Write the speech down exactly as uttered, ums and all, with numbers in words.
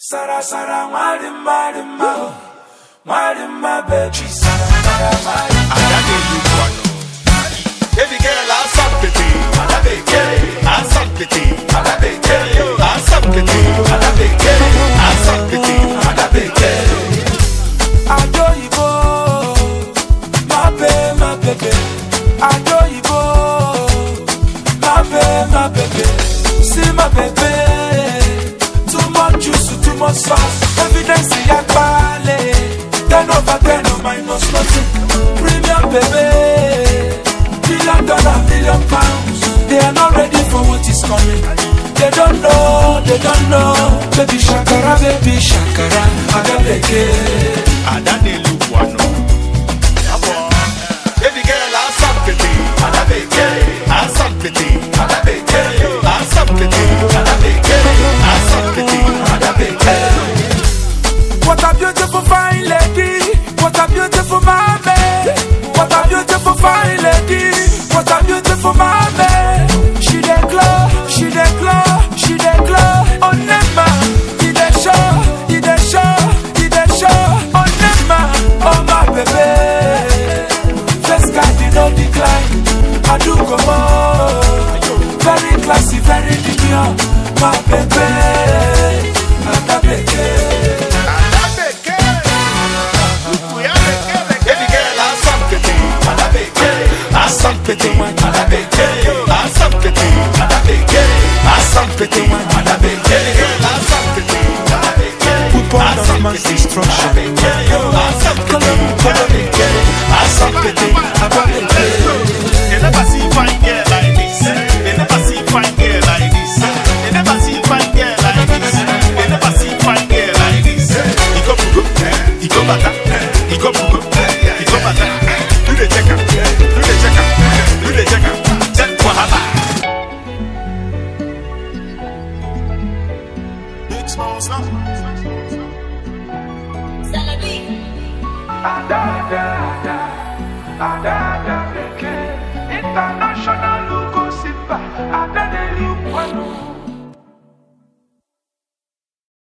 Sara Sara Mari Mari Ma Mari Ma baby Sara Sara Mari Adade Lukwano Baby girl asapete Adabeke asapete Adabeke asapete Adabeke asapete Adabeke Adoyibo Ma baby ma baby Adoyibo Ma baby ma baby See my baby too much juice too much sauce evidence ya pale ten over ten no minus nothing premium baby billion dollar billion pounds they are not ready for what is coming they don't know they don't know baby shakara baby shakara adabeke Adade Lukwano Baby girl asapete adabeke asapete adabeke asapete adabeke asapete adabeke what a beautiful fine lady what a beautiful mommy what a beautiful fine lady what a beautiful mommy she dey glow she dey glow she dey glow on nema e dey show e dey show e dey show on nema oh my baby first guy did not decline I do come on very classy very demure my baby adabeke Adabeke Baby girl asapete adabeke asapete adabeke asapete adabeke asapete adabeke asapete weapon of mass destruction asapete You never see fine girl like this. You never see fine girl like this. You never see fine girl like this. You never see fine girl like this. He go bugo, he go bata, he go bugo, he go bata. Do the checker, do the checker, do the checker. Check wahala. Big small stuff. Ada ada ada ada ada beke. It's